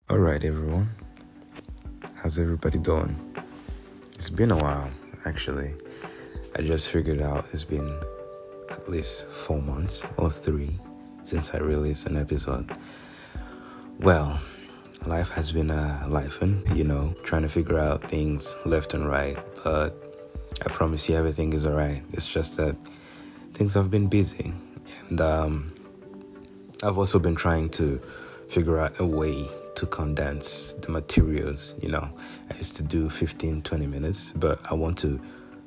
All right, everyone. How's everybody doing? It's been a while, actually. I just figured out it's been at least 4 months or 3 since I released an episode. Well, life has been lifing, trying to figure out things left and right. But I promise you everything is alright. It's just that things have been busy. And I've also been trying to figure out a way to condense the materials. I used to do 15-20 minutes, but I want to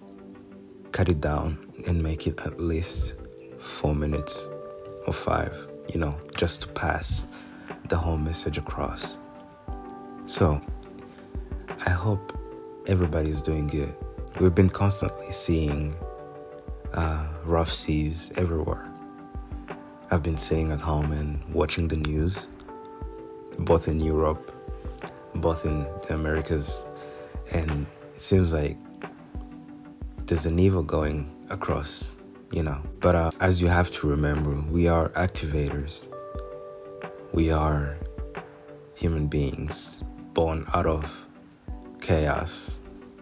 cut it down and make it at least 4 minutes or 5, just to pass the whole message across. So I hope everybody's doing good. We've been constantly seeing rough seas everywhere. I've been sitting at home and watching the news, both in Europe, both in the Americas, and it seems like there's an evil going across, But as you have to remember, we are activators. We are human beings born out of chaos,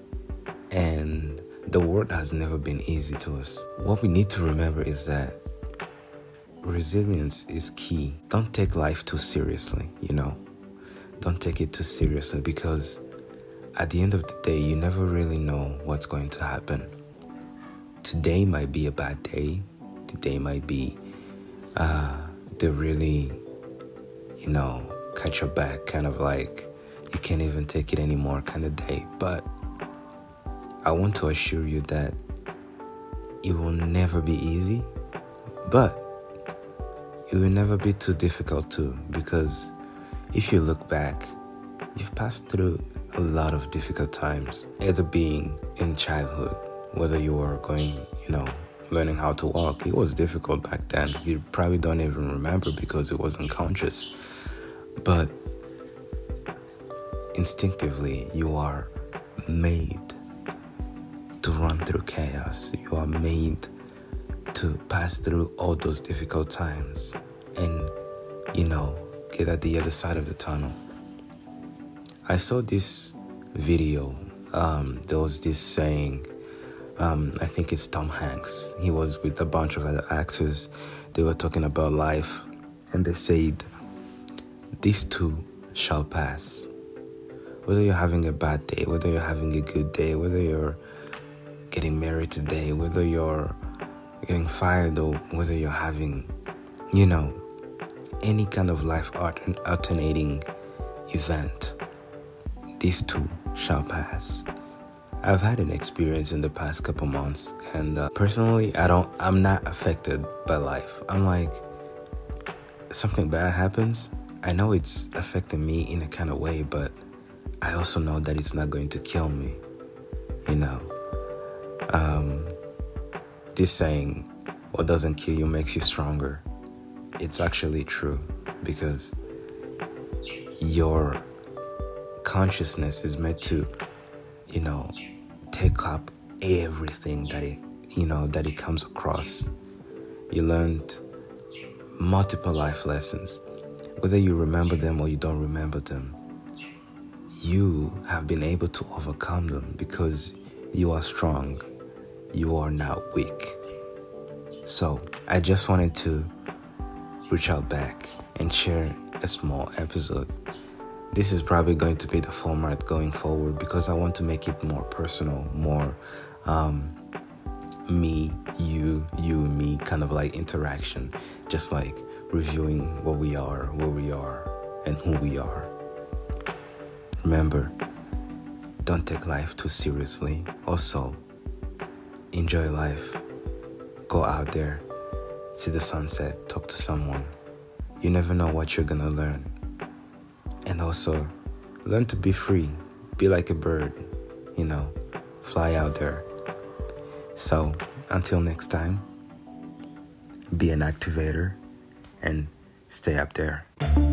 and the world has never been easy to us. What we need to remember is that resilience is key. Don't take life too seriously, Don't take it too seriously, because at the end of the day, you never really know what's going to happen. Today might be a bad day. Today might be the really, catch your back, kind of like you can't even take it anymore kind of day. But I want to assure you that it will never be easy, but it will never be too difficult too, because if you look back, you've passed through a lot of difficult times, either being in childhood, whether you were going, learning how to walk. It was difficult back then. You probably don't even remember because it was unconscious. But instinctively, you are made to run through chaos. You are made to pass through all those difficult times and, get at the other side of the tunnel. I saw this video. There was this saying, I think it's Tom Hanks. He was with a bunch of other actors. They were talking about life, and they said, "These too shall pass." Whether you're having a bad day, whether you're having a good day, whether you're getting married today, whether you're getting fired, or whether you're having, any kind of life alternating event, these too shall pass. I've had an experience in the past couple months, and personally, I'm not affected by life. I'm like, something bad happens, I know it's affecting me in a kind of way, but I also know that it's not going to kill me, This saying, what doesn't kill you makes you stronger. It's actually true, because your consciousness is meant to, take up everything that it comes across. You learned multiple life lessons. Whether you remember them or you don't remember them, you have been able to overcome them because you are strong. You are not weak. So I just wanted to reach out back and share a small episode. This is probably going to be the format going forward, because I want to make it more personal, more me, you, me, kind of like interaction, just like reviewing what we are, where we are, and who we are. Remember, don't take life too seriously. Also, enjoy life. Go out there, see the sunset, talk to someone. You never know what you're gonna learn. And also, learn to be free. Be like a bird, fly out there. So, until next time, be an activator and stay up there.